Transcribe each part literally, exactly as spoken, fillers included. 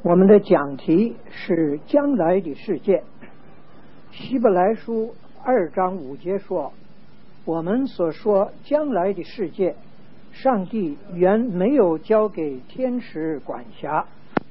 我们的讲题是将来的世界。希伯来书二章五节说，我们所说将来的世界，上帝原没有交给天使管辖，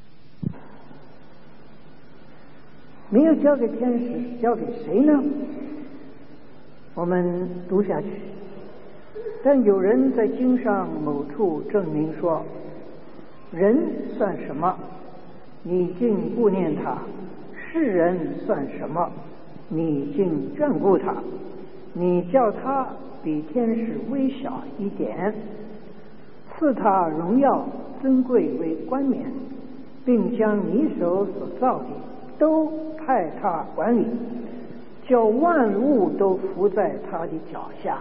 没有交给天使，交给谁呢？我们读下去。但有人在经上某处证明说，人算什么？你竟顾念他；世人算什么？你竟眷顾他。你叫他比天使微小一点，赐他荣耀尊贵为冠冕，并将你手所造的都派他管理，叫万物都伏在他的脚下。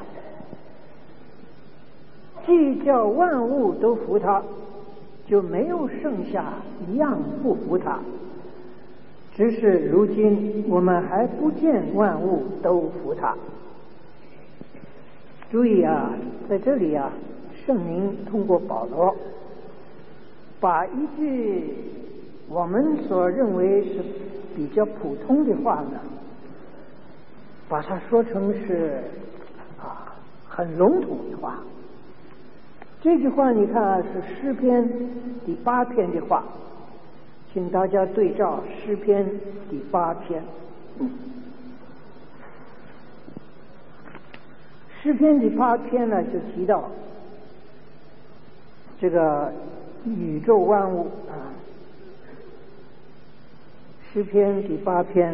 既叫万物都服他，就没有剩下一样不服他。只是如今我们还不见万物都服他。注意啊，在这里啊，圣灵通过保罗把一句我们所认为是比较普通的话呢，把它说成是啊很笼统的话。这句话你看啊，是诗篇第八篇的话，请大家对照诗篇第八篇。诗篇第八篇呢，就提到这个宇宙万物啊。诗篇第八篇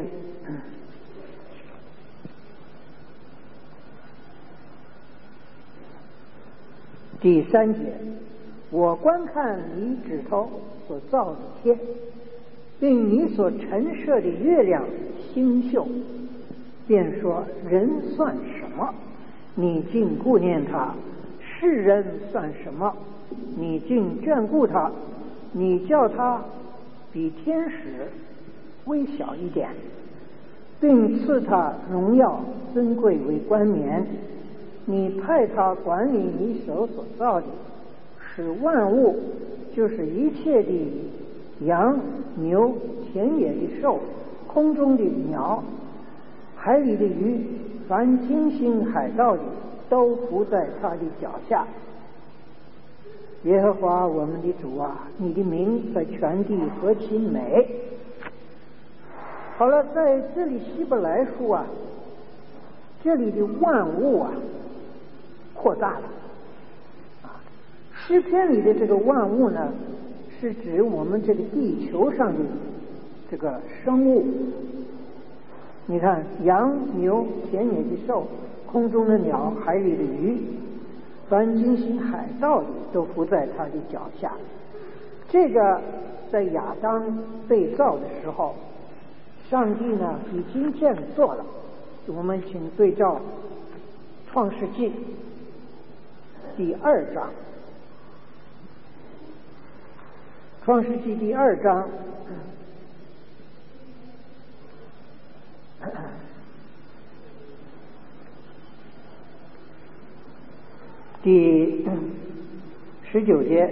第三节，我观看你指头所造的天，并你所陈设的月亮星宿，便说人算什么？你竟顾念他；世人算什么？你竟眷顾他。你叫他比天使微小一点，并赐他荣耀尊贵为冠冕。你派他管理你手所造的，使万物，就是一切的羊、牛、田野的兽、空中的鸟、海里的鱼，凡惊心海盗的，都伏在他的脚下。耶和华我们的主啊，你的名在全地何其美！好了，在这里希伯来书啊，这里的万物啊扩大了啊。诗篇里的这个万物呢，是指我们这个地球上的这个生物。你看，羊、牛、田野的兽、空中的鸟、海里的鱼，凡惊心海盗的，都伏在他的脚下。这个在亚当被造的时候，上帝呢已经这样做了。我们请对照创世纪第二章，创世纪第二章第十九节，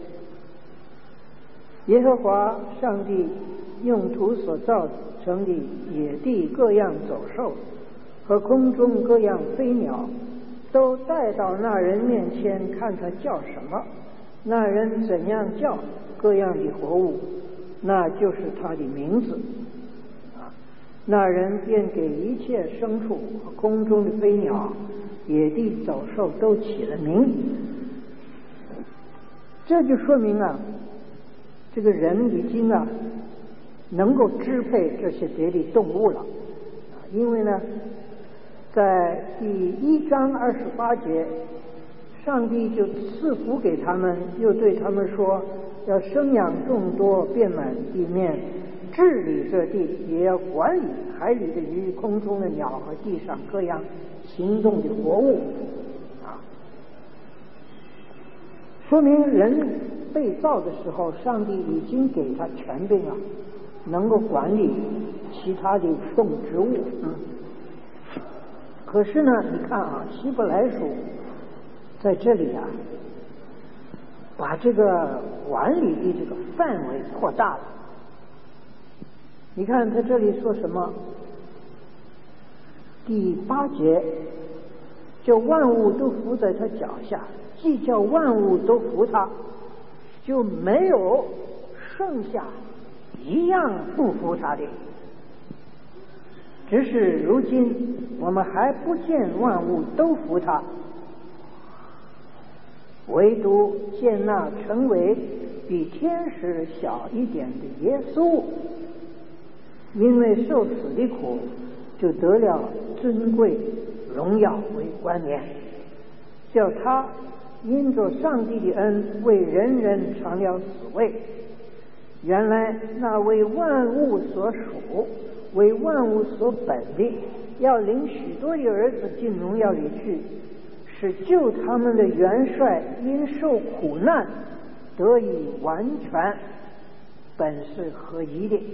耶和华上帝用土所造成的野地各样走兽和空中各样飞鸟，都带到那人面前，看他叫什么，那人怎样叫各样的活物，那就是他的名字啊。那人便给一切牲畜和空中的飞鸟、野地走兽都起了名。这就说明啊，这个人已经啊能够支配这些别的动物了啊。因为呢，在第一章二十八节，上帝就赐福给他们，又对他们说，要生养众多，遍满地面，治理这地，也要管理海里的鱼、空中的鸟和地上各样行动的活物啊。说明人被造的时候，上帝已经给他权柄了，能够管理其他的动植物。嗯，可是呢，你看啊，希伯来书在这里啊，把这个管理的这个范围扩大了。 你看他这里说什么？第八节，叫万物都伏在他脚下，既叫万物都服他，就没有剩下一样不服他的。只是如今我们还不见万物都服他，唯独见那成为比天使小一点的耶稣，因为受死的苦，就得了尊贵荣耀为冠冕，叫他因着上帝的恩为人人尝了死味。原来那为万物所属为万物所本的，要领许多的儿子进荣耀里去，使救他们的元帅因受苦难得以完全，本是合宜的。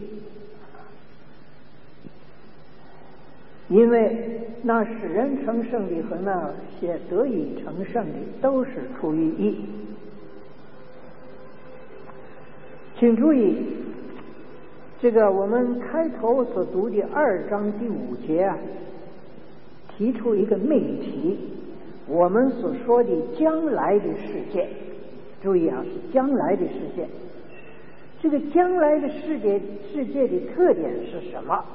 因为那使人成圣的和那些得以成圣的都是出于义。请注意，这个我们开头所读的二章第五节啊，提出一个命题，我们所说的将来的世界。注意啊，是将来的世界。这个将来的世界世界的特点是什么？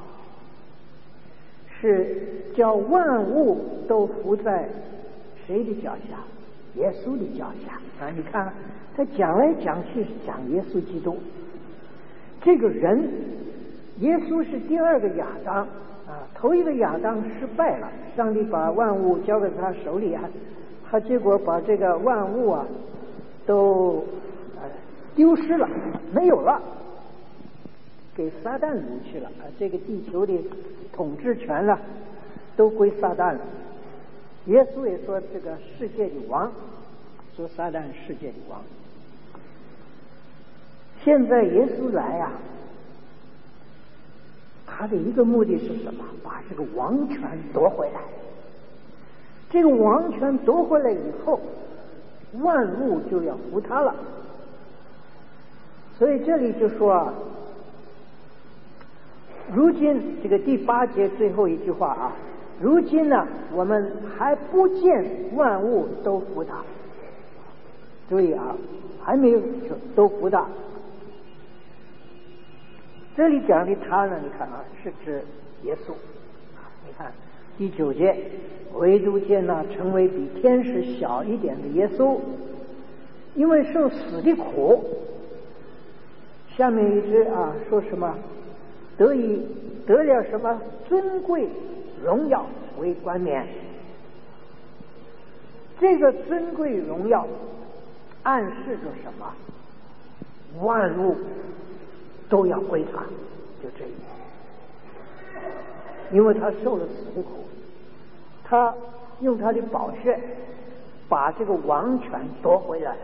是叫万物都伏在谁的脚下？耶稣的脚下啊！你看他讲来讲去是讲耶稣基督这个人。耶稣是第二个亚当啊，头一个亚当失败了，上帝把万物交给他手里啊，他结果把这个万物啊都呃丢失了，没有了，给撒旦掳去了啊！这个地球的统治权了都归撒旦了。耶稣也说这个世界的王，说撒旦世界的王。现在耶稣来啊，他的一个目的是什么？把这个王权夺回来。这个王权夺回来以后，万物就要服他了。所以这里就说啊，如今这个第八节最后一句话啊，如今呢，我们还不见万物都服他。注意啊，还没有都服他。这里讲的他呢，你看啊，是指耶稣。你看第九节，唯独见那成为比天使小一点的耶稣，因为受死的苦。下面一句啊，说什么？得以得了什么尊贵荣耀为冠冕。这个尊贵荣耀暗示着什么？万物都要归他，就这一点。因为他受了死的苦，他用他的宝血把这个王权夺回来了。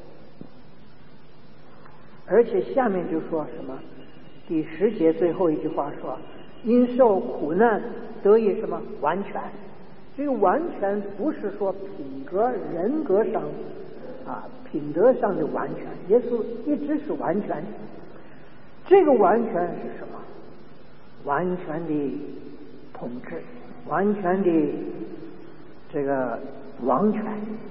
而且下面就说什么？第十节最后一句话说，因受苦难得以什么完全。这个完全不是说品格人格上啊品德上的完全，耶稣一直是完全。这个完全是什么？完全的统治，完全的这个王权，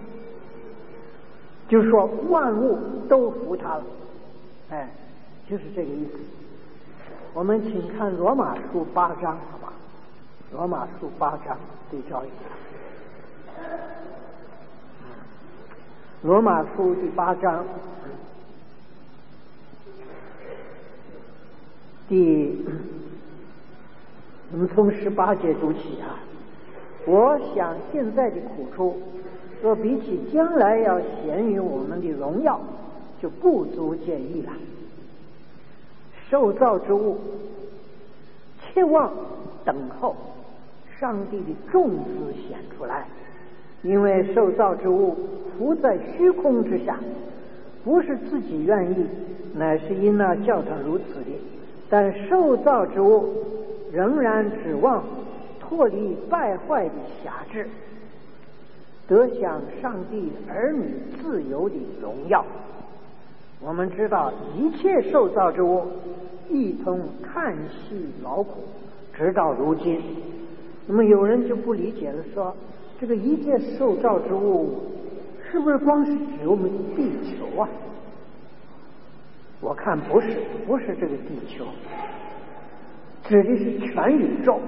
就是说万物都服他了。哎，就是这个意思。我们请看罗马书八章，好吧？罗马书八章对照一下。罗马书第八章第，我们从十八节读起啊。我想现在的苦处，若比起将来要显于我们的荣耀，就不足见意了。受造之物切望等候上帝的众子显出来，因为受造之物伏在虚空之下，不是自己愿意，乃是因那叫他如此的。但受造之物仍然指望脱离败坏的辖制，得享上帝儿女自由的荣耀。我们知道一切受造之物一同叹息劳苦，直到如今。那么有人就不理解了，说这个一切受造之物是不是光是指我们地球啊？我看不是，不是这个地球，指的是全宇宙。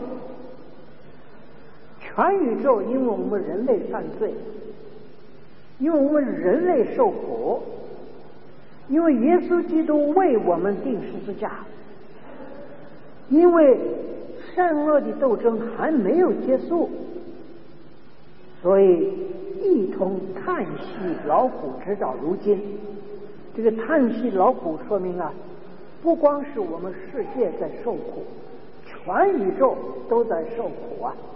全宇宙因为我们人类犯罪，因为我们人类受苦，因为耶稣基督为我们钉十字架，因为善恶的斗争还没有结束，所以一同叹息劳苦直到如今。这个叹息劳苦说明啊，不光是我们世界在受苦，全宇宙都在受苦啊。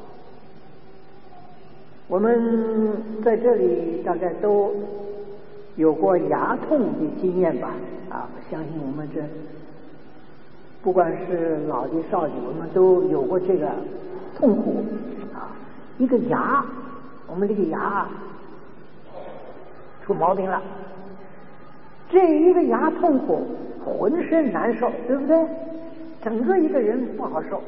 我们在这里大概都有过牙痛的经验吧？啊，我相信我们这不管是老的少的，我们都有过这个痛苦啊。一个牙，我们这个牙出毛病了，这一个牙痛苦，浑身难受，对不对？整个一个人不好受。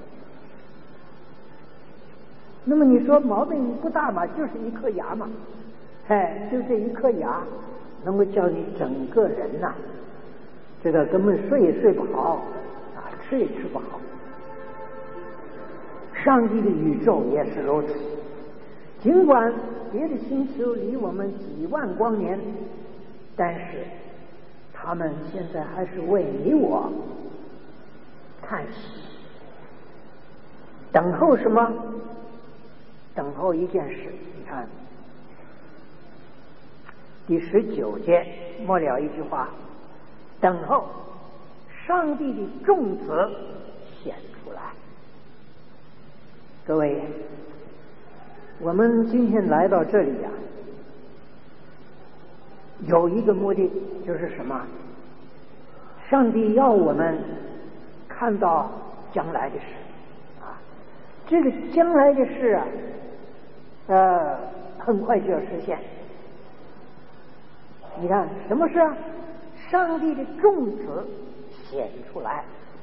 那么你说毛病不大嘛，就是一颗牙嘛，哎，就这一颗牙能够叫你整个人呐、啊，这个根本睡也睡不好啊，吃也吃不好。上帝的宇宙也是如此，尽管别的星球离我们几万光年，但是他们现在还是为你我叹息，等候什么？等候一件事。你看第十九节末了一句话，等候上帝的众子显出来。各位，我们今天来到这里呀、啊，有一个目的，就是什么？上帝要我们看到将来的事啊，这个将来的事啊，呃，很快就要实现。你看什么事啊？上帝的众子显出来。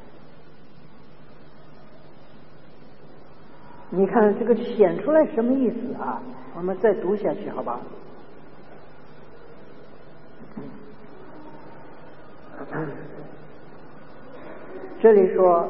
你看这个显出来什么意思啊？我们再读下去好吧？这里说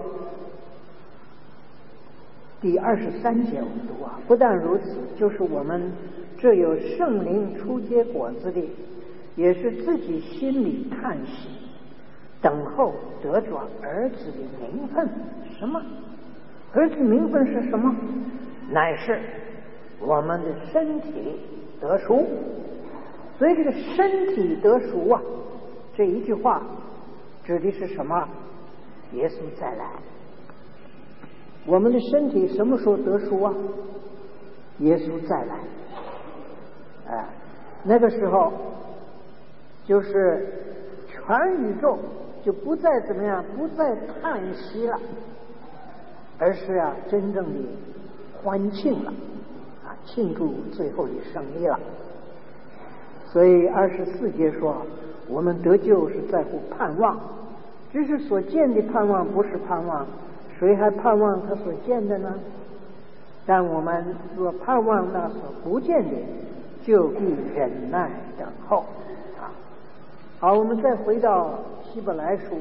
第二十三节我们读啊，不但如此，就是我们这有圣灵初结果子的，也是自己心里叹息，等候得着儿子的名分。什么？儿子名分是什么？乃是我们的身体得赎。所以这个身体得赎啊，这一句话指的是什么？耶稣再来。我们的身体什么时候得赎啊？耶稣再来。哎，那个时候就是全宇宙就不再怎么样，不再叹息了，而是啊真正的欢庆了啊，庆祝最后的胜利了。所以二十四节说，我们得救是在乎盼望，只是所见的盼望不是盼望，谁还盼望他所见的呢？但我们若盼望那所不见的，就必忍耐等候啊。好，我们再回到希伯来书，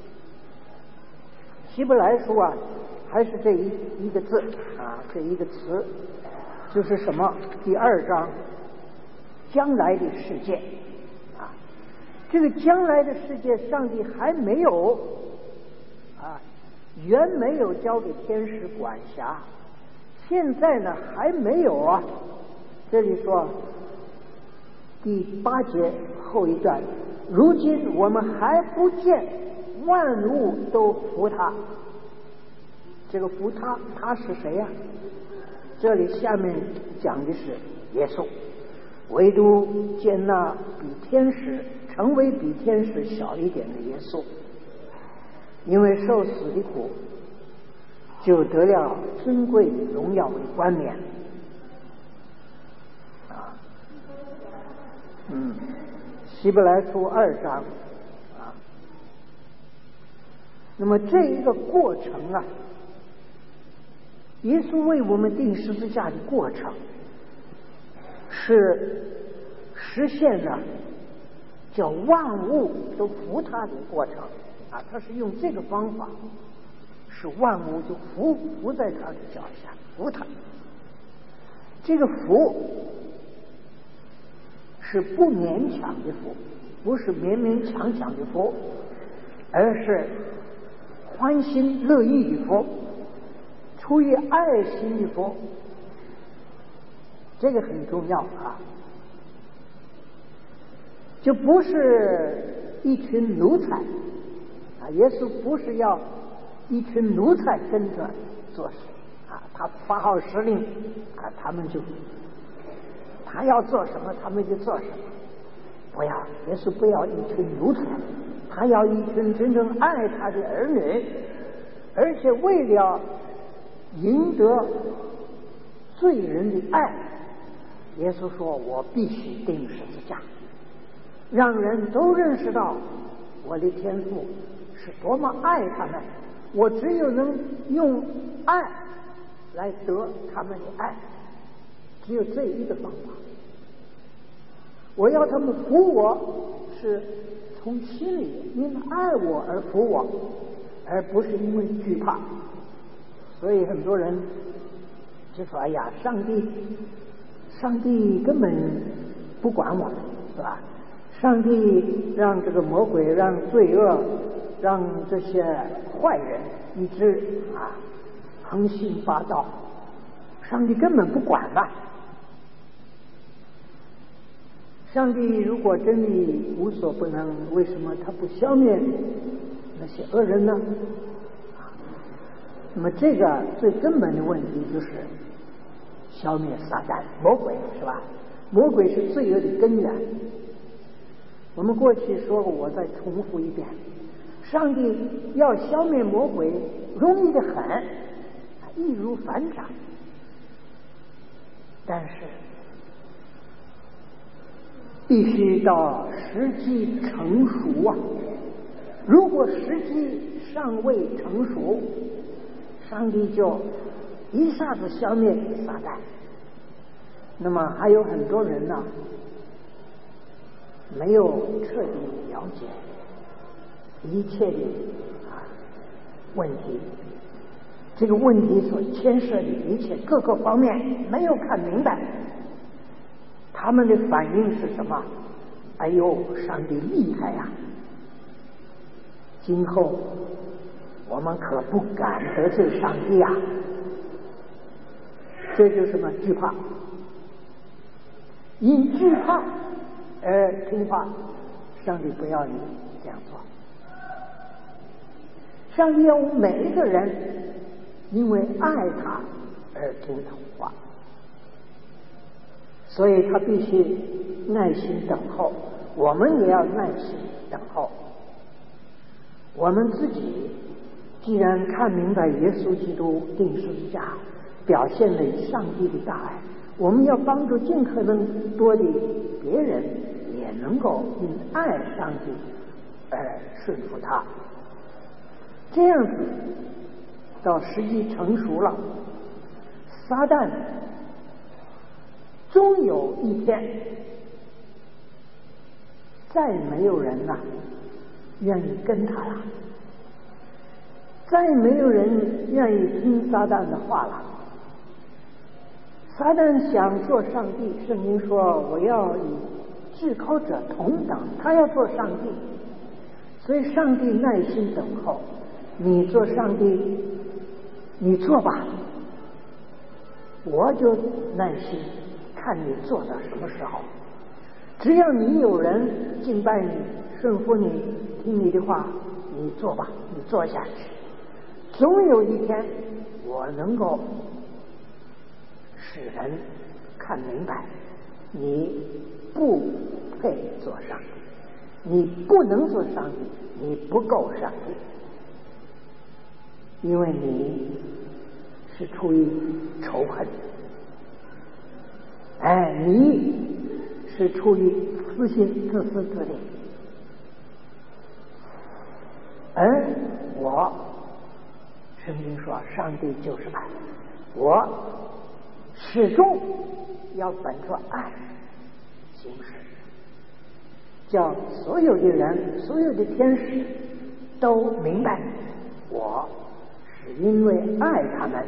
希伯来书啊，还是这一一个字啊，这一个词，就是什么？第二章，将来的世界啊，这个将来的世界，上帝还没有啊，原没有交给天使管辖，现在呢还没有啊。这里说第八节后一段，如今我们还不见万物都服他。这个服他，他是谁呀、啊？这里下面讲的是耶稣，唯独见那比天使成为比天使小一点的耶稣，因为受死的苦，就得了尊贵荣耀的冠冕啊。嗯，希伯来书二章啊， 那么这一个过程啊，耶稣为我们钉十字架的过程，是实现了叫万物都服他的过程啊，他是用这个方法，使万物就服服在他的脚下，服他。这个服是不勉强的服，不是勉勉强强的服，而是欢欣乐意的服，出于爱心的服，这个很重要啊。就不是一群奴才啊，耶稣不是要一群奴才跟着做事啊，他发号施令啊，他们就他要做什么他们就做什么，不要，耶稣不要一群奴才，他要一群真正爱他的儿女，而且为了赢得罪人的爱，耶稣说我必须钉十字架，让人都认识到我的天父是多么爱他们，我只有能用爱来得他们的爱，只有这一个方法。我要他们服我，是从心里因为爱我而服我，而不是因为惧怕。所以很多人就说哎呀，上帝上帝根本不管我们，是吧？上帝让这个魔鬼，让罪恶，让这些坏人一直啊横行霸道，上帝根本不管了。上帝如果真的无所不能，为什么他不消灭那些恶人呢？那么这个最根本的问题就是消灭撒旦魔鬼，是吧？魔鬼是罪恶的根源。我们过去说过，我再重复一遍，上帝要消灭魔鬼容易得很，易如反掌，但是必须到时机成熟啊！如果时机尚未成熟，上帝就一下子消灭撒旦。那么还有很多人呢，没有彻底了解一切的啊问题，这个问题所牵涉的一切各个方面没有看明白，他们的反应是什么？哎呦，上帝厉害呀！今后我们可不敢得罪上帝啊！这就是什么？惧怕，因惧怕而听话，上帝不要你这样做。上帝要每一个人因为爱他而听他话，所以他必须耐心等候，我们也要耐心等候。我们自己既然看明白耶稣基督钉十字架表现了上帝的大爱，我们要帮助尽可能多的别人也能够因爱上帝而顺服他，这样子到时机成熟了，撒旦终有一天再没有人呐愿意跟他了，再没有人愿意听撒旦的话了。撒旦想做上帝，圣经说我要与至高者同等，他要做上帝，所以上帝耐心等候，你做上帝你做吧，我就耐心看你做到什么时候。只要你有人敬拜你，顺服你，听你的话，你做吧，你做下去，总有一天我能够使人看明白你不配做上帝，你不能做上帝，你不够上帝，因为你是出于仇恨，哎，你是出于私心自私自利，而我，圣经说上帝就是爱，我始终要本着爱行事，叫所有的人，所有的天使都明白，我是因为爱他们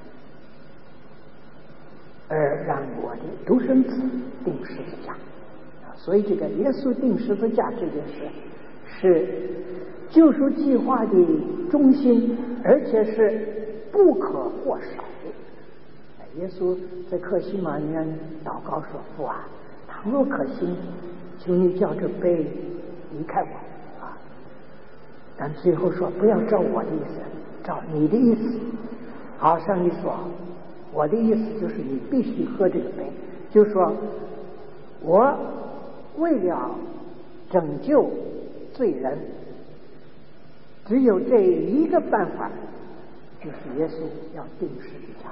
而让我的独生子钉十字架。所以这个耶稣钉十字架这件事是救赎计划的中心，而且是不可或少的。耶稣在客西马尼园祷告说：父啊，倘若可行，求你叫这杯离开我啊！但最后说不要照我的意思，照你的意思。好，上帝说我的意思就是你必须喝这个杯，就说我为了拯救罪人，只有这一个办法，就是耶稣要钉十字架。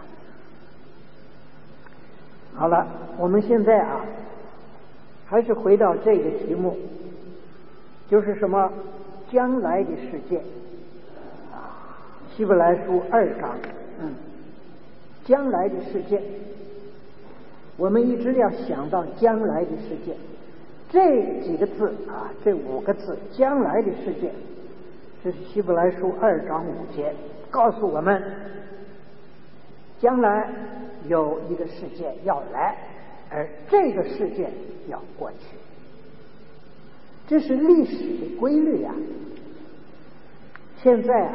好了，我们现在啊，还是回到这个题目，就是什么将来的世界啊，希伯来书二章，嗯，将来的世界，我们一直要想到将来的世界。这几个字啊，这五个字，将来的世界，这是希伯来书二章五节告诉我们，将来有一个世界要来，而这个世界要过去。这是历史的规律啊。现在啊，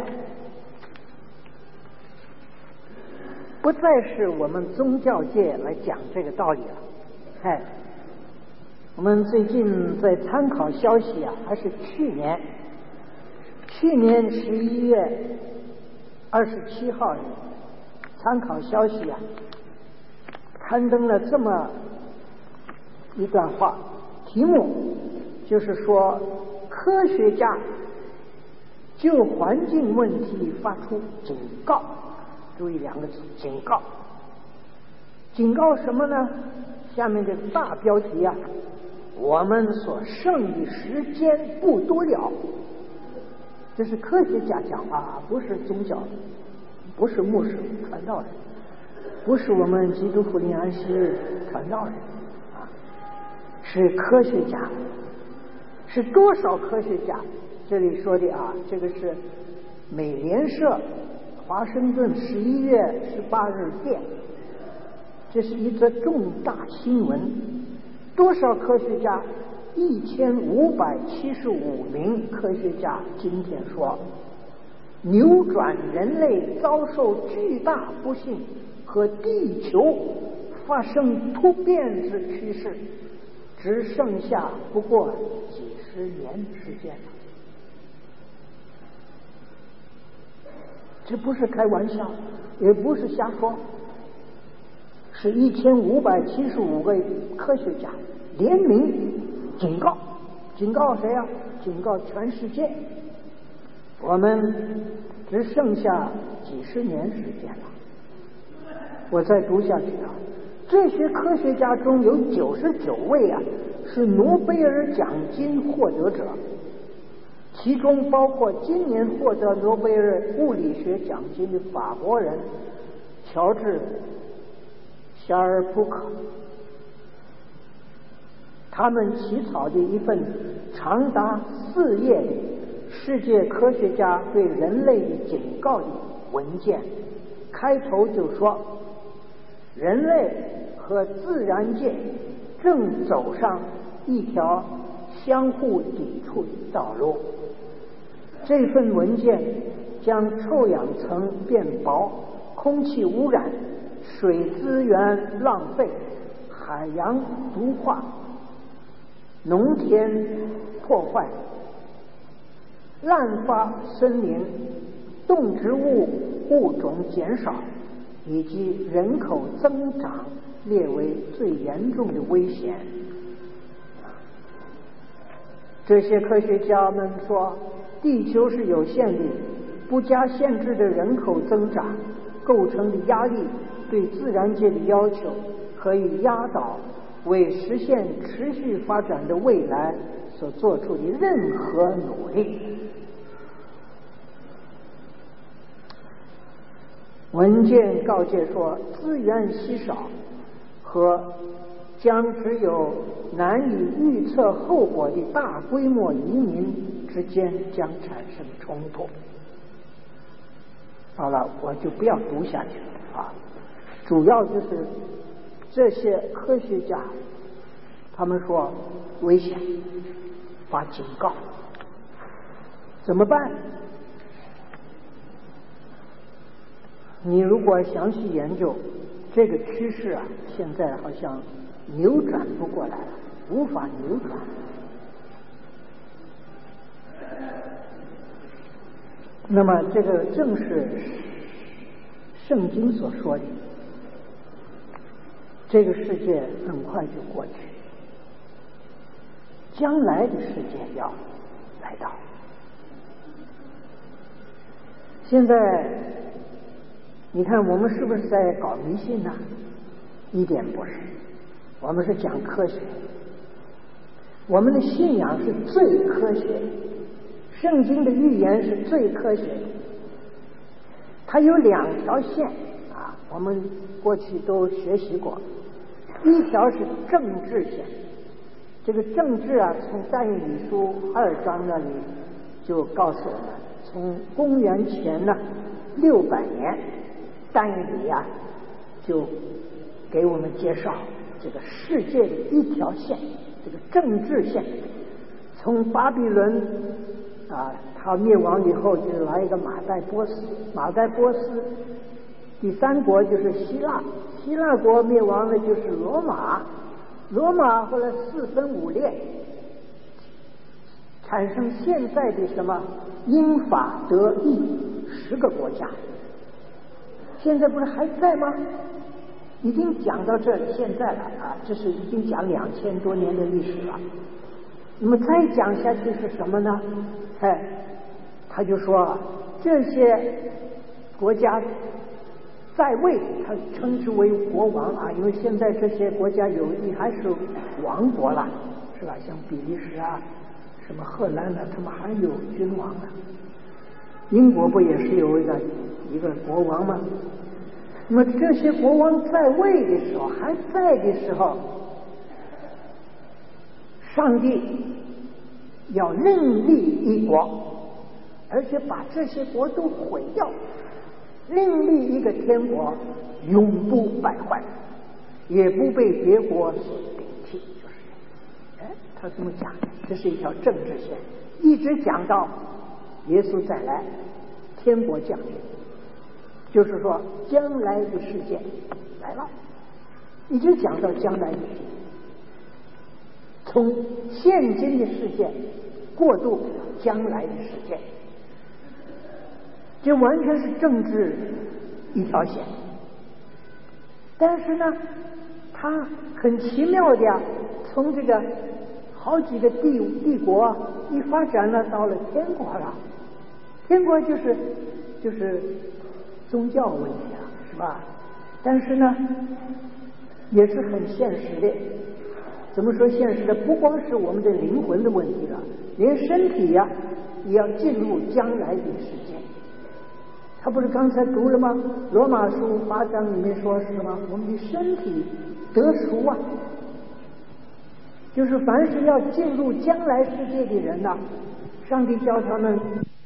不再是我们宗教界来讲这个道理了。哎，我们最近在参考消息啊，还是去年，去年十一月二十七号参考消息啊，刊登了这么一段话，题目就是说科学家就环境问题发出警告，注意两个字，警告。警告什么呢？下面的大标题啊，我们所剩的时间不多了。这是科学家讲话，不是宗教，不是牧师传道人，不是我们基督福临安息日传道人啊，是科学家。是多少科学家？这里说的啊，这个是美联社华盛顿十一月十八日电，这是一则重大新闻。多少科学家？一千五百七十五名科学家今天说，扭转人类遭受巨大不幸和地球发生突变之趋势，只剩下不过几十年时间了。这不是开玩笑，也不是瞎说，是一千五百七十五位科学家联名警告，警告谁啊？警告全世界，我们只剩下几十年时间了。我再读下去啊，这些科学家中有九十九位啊是诺贝尔奖金获得者，其中包括今年获得诺贝尔物理学奖金的法国人乔治·夏尔普克。他们起草的一份长达四页的世界科学家对人类的警告的文件，开头就说，人类和自然界正走上一条相互抵触的道路。这份文件将臭氧层变薄，空气污染，水资源浪费，海洋毒化，农田破坏，滥发森林，动植物物种减少，以及人口增长列为最严重的危险。这些科学家们说，地球是有限的，不加限制的人口增长构成的压力对自然界的要求可以压倒为实现持续发展的未来所做出的任何努力。 文件告诫说，资源稀少和将只有难以预测后果的大规模移民之间将产生冲突。好了，我就不要读下去了啊。主要就是这些科学家，他们说危险，发警告，怎么办？你如果详细研究这个趋势啊，现在好像扭转不过来了，无法扭转。那么这个正是圣经所说的，这个世界很快就过去，将来的世界要来到。现在你看我们是不是在搞迷信呢？一点不是，我们是讲科学，我们的信仰是最科学的，圣经的预言是最科学的。它有两条线啊，我们过去都学习过。一条是政治线，这个政治啊，从但以理书二章那里就告诉我们，从公元前呢六百年，但以理啊就给我们介绍这个世界的一条线，这个政治线，从巴比伦啊，他灭亡以后就来一个马代波斯，马代波斯第三国就是希腊，希腊国灭亡的就是罗马，罗马后来四分五裂，产生现在的什么英法德意十个国家，现在不是还在吗？已经讲到这里现在了啊，这是已经讲两千多年的历史了。那么再讲下去是什么呢？哎，他就说这些国家在位，他称之为国王啊，因为现在这些国家有的还是王国了，是吧？像比利时啊，什么荷兰呢，他们还有君王呢。英国不也是有一个一个国王吗？那么这些国王在位的时候，还在的时候，上帝要另立一国，而且把这些国都毁掉，另立一个天国，永不败坏，也不被别国所顶替。就是哎，他这么讲，这是一条政治线，一直讲到耶稣再来，天国降临，就是说将来的世界来了，一直讲到将来的世界，从现今的世界过渡将来的世界，这完全是政治一条线。但是呢，它很奇妙的呀，从这个好几个帝帝国一发展了，到了天国了。天国就是就是宗教问题啊，是吧？但是呢，也是很现实的。怎么说现实的？不光是我们的灵魂的问题了，连身体呀、啊、也要进入将来的世界。他不是刚才读了吗？罗马书八章里面说是什么？我们的身体得赎啊，就是凡是要进入将来世界的人呐、啊，上帝叫他们。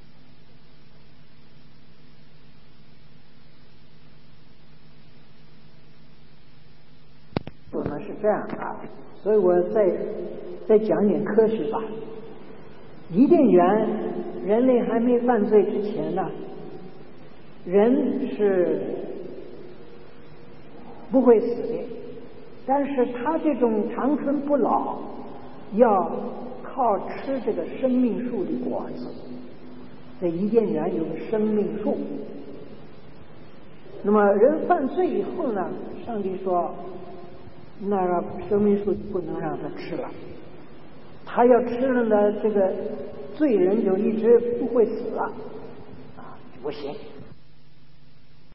我们是这样啊，所以我再再讲点科学吧。伊甸园，人类还没犯罪之前呢，人是不会死的，但是他这种长春不老，要靠吃这个生命树的果子。在伊甸园有个生命树，那么人犯罪以后呢，上帝说，那生命树不能让他吃了，他要吃了呢，这个罪人就一直不会死了，啊，不行。